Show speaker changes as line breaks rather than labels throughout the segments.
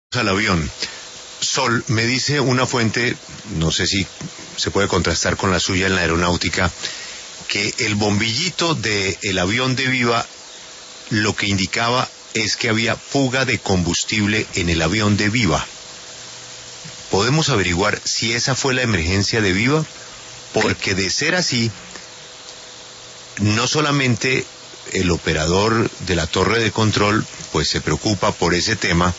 Al avión. Sol, me dice una fuente, no sé si se puede contrastar con la suya en la aeronáutica, que el bombillito del avión de Viva lo que indicaba es que había fuga de combustible en el avión de Viva. ¿Podemos averiguar si esa fue la emergencia de Viva? Porque de ser así, no solamente el operador de la torre de control pues se preocupa por ese tema.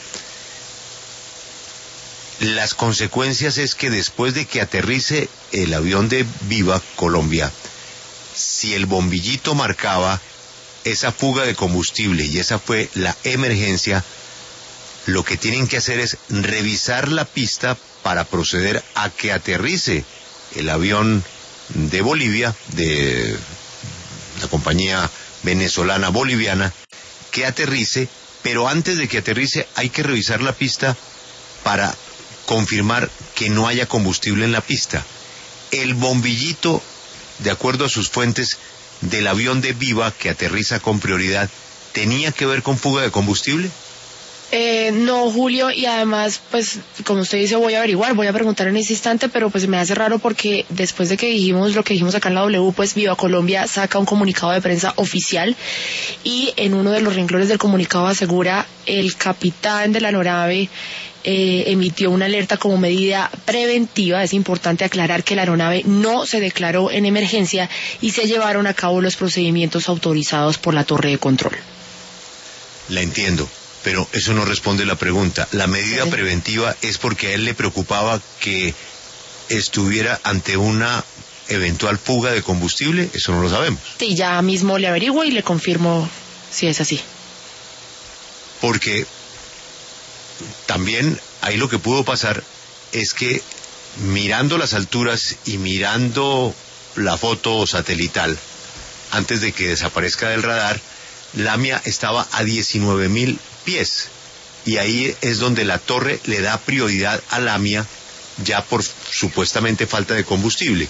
Las consecuencias es que después de que aterrice el avión de Viva Colombia, si el bombillito marcaba esa fuga de combustible y esa fue la emergencia, lo que tienen que hacer es revisar la pista para proceder a que aterrice el avión de Bolivia, de la compañía venezolana boliviana, que aterrice, pero antes de que aterrice hay que revisar la pista para confirmar que no haya combustible en la pista. El bombillito, de acuerdo a sus fuentes, del avión de Viva que aterriza con prioridad, ¿tenía que ver con fuga de combustible?
No, Julio, y además, pues, como usted dice, voy a averiguar, voy a preguntar en ese instante, pero pues me hace raro porque después de que dijimos lo que dijimos acá en la W, pues Viva Colombia saca un comunicado de prensa oficial y en uno de los renglones del comunicado asegura el capitán de la aeronave emitió una alerta como medida preventiva. Es importante aclarar que la aeronave no se declaró en emergencia y se llevaron a cabo los procedimientos autorizados por la torre de control.
La entiendo, pero eso no responde la pregunta. La medida preventiva es porque a él le preocupaba que estuviera ante una eventual fuga de combustible. Eso no lo sabemos.
Sí, ya mismo le averiguo y le confirmo si es así.
Porque también ahí lo que pudo pasar es que mirando las alturas y mirando la foto satelital antes de que desaparezca del radar, Lamia estaba a 19.000 pies y ahí es donde la torre le da prioridad a Lamia ya por supuestamente falta de combustible.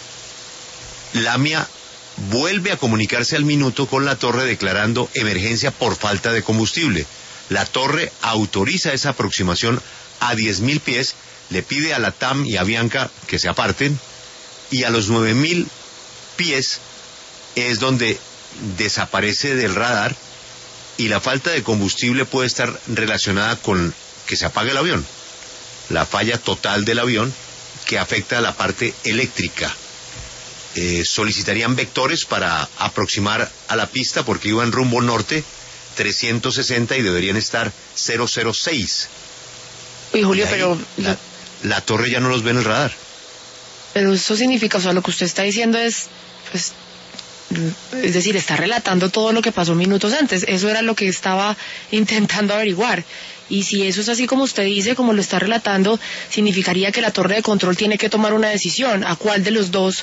Lamia vuelve a comunicarse al minuto con la torre declarando emergencia por falta de combustible. La torre autoriza esa aproximación a 10.000 pies, le pide a la TAM y a Bianca que se aparten, y a los 9.000 pies es donde desaparece del radar, y la falta de combustible puede estar relacionada con que se apague el avión, la falla total del avión que afecta a la parte eléctrica. Solicitarían vectores para aproximar a la pista porque iban rumbo norte 360 y deberían estar 006.
Uy, Julio, pero
la torre ya no los ve en el radar.
Pero eso significa, o sea, lo que usted está diciendo es, pues, es decir, está relatando todo lo que pasó minutos antes. Eso era lo que estaba intentando averiguar. Y si eso es así como usted dice, como lo está relatando, significaría que la torre de control tiene que tomar una decisión. ¿A cuál de los dos?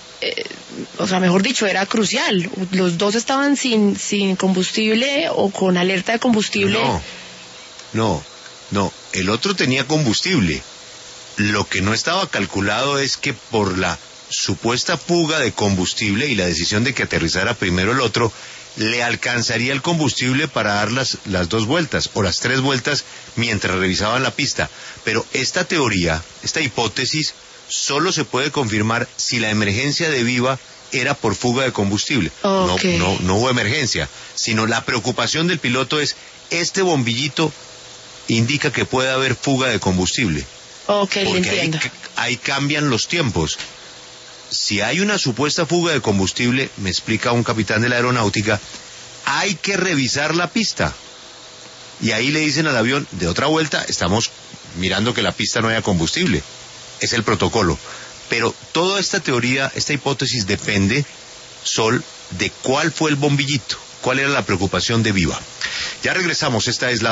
O sea, mejor dicho, era crucial. Los dos estaban sin combustible o con alerta de combustible.
No. El otro tenía combustible. Lo que no estaba calculado es que por la supuesta fuga de combustible y la decisión de que aterrizara primero el otro, le alcanzaría el combustible para dar las 2 vueltas o las 3 vueltas mientras revisaban la pista. Pero esta teoría, esta hipótesis, solo se puede confirmar si la emergencia de Viva era por fuga de combustible.
Okay.
No hubo emergencia, sino la preocupación del piloto es, este bombillito indica que puede haber fuga de combustible.
Okay,
porque
le entiendo.
ahí cambian los tiempos. Si hay una supuesta fuga de combustible, me explica un capitán de la aeronáutica, hay que revisar la pista. Y ahí le dicen al avión, de otra vuelta, estamos mirando que la pista no haya combustible. Es el protocolo. Pero toda esta teoría, esta hipótesis depende, Sol, de cuál fue el bombillito, cuál era la preocupación de Viva. Ya regresamos, esta es la